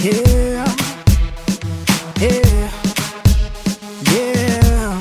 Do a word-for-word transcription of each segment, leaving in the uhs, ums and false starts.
Yeah, yeah, yeah.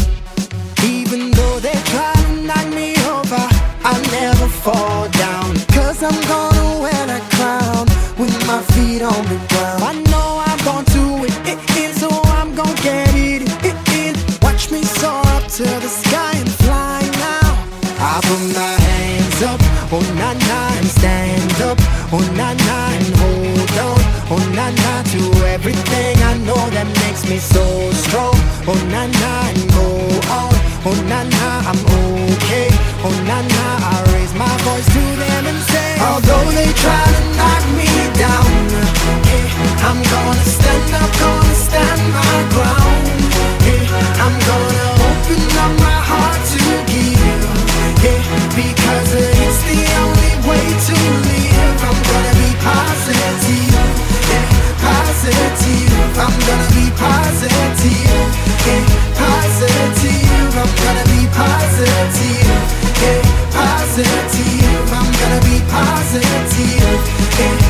Even though they try to knock me over, I'll never fall down. Cause I'm gonna wear that crown with my feet on the ground. I know I'm born to it, it, it so I'm gonna get it, it, it. Watch me soar up to the sky and fly now. I put my hands up, oh na na, and stand up, oh na na, and hold on, oh na na, to everything I know that makes me so strong. Oh na na, and go on, oh na na, I'm okay. Oh na na, I raise my voice to them and say, although they try to knock me down, yeah, I'm gonna stand up, gonna stand my ground. Yeah, I'm gonna open up my heart to give, yeah, because it's the only way to live. I'm gonna be positive, yeah, positive. I'm gonna be positive, yeah, positive. I'm gonna be positive, yeah, positive. I'm gonna be positive, yeah,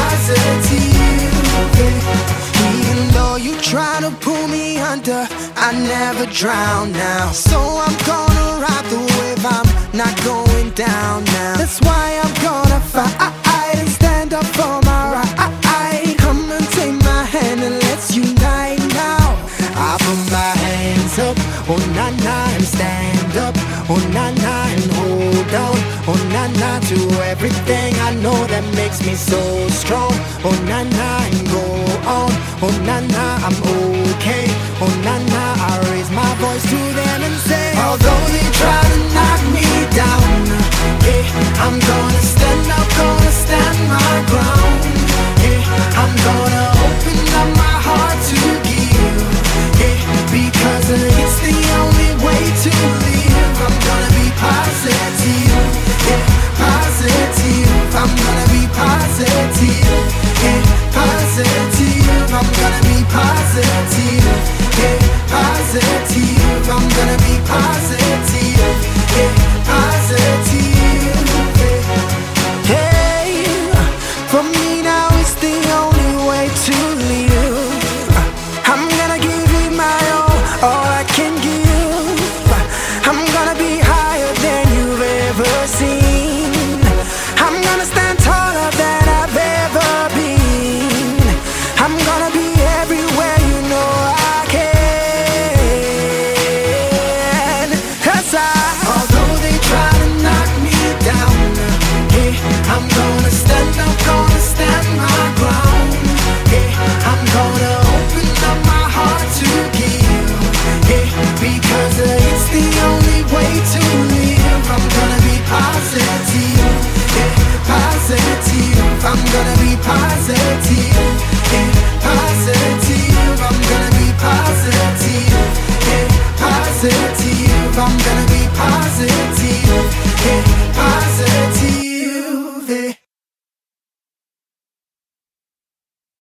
positive, yeah. Even though you try to pull me under, I never drown now. So I'm gonna ride the wave, I'm not going down now. That's why I'm gonna fight and stand up for my right. Come and take my hand and let's unite now. I put my hands up, oh na na, and stand up, oh na na, and hold on, oh na na, to everything I know that makes me so strong. Oh na na, and go on, oh na na, I'm okay. Oh na na, I raise my voice to them and say, although they try to knock me down, yeah, I'm gonna stand up, gonna stand my ground. Yeah, I'm gonna open up my heart to give, yeah, because it's the only way to live. I'm gonna be positive, yeah, positive. I'm gonna be positive, yeah, positive. I'm gonna be positive, yeah, positive. I'm gonna be positive, yeah, positive, yeah. Hey, for me now it's the only way to live. I'm gonna give it my all, all I can give. I'm gonna be higher than you've ever seen. I'm gonna stand taller than I've ever been. I'm gonna be everywhere you know I can. Cause I, although they try to knock me down, yeah, I'm gonna stand up, gonna stand my ground. Yeah, I'm gonna open up my heart to give, yeah, because it's the only way to live. I'm gonna be positive, yeah, positive. I'm gonna be positive, yeah, positive. I'm gonna be positive, yeah, positive. I'm gonna be positive, yeah, positive.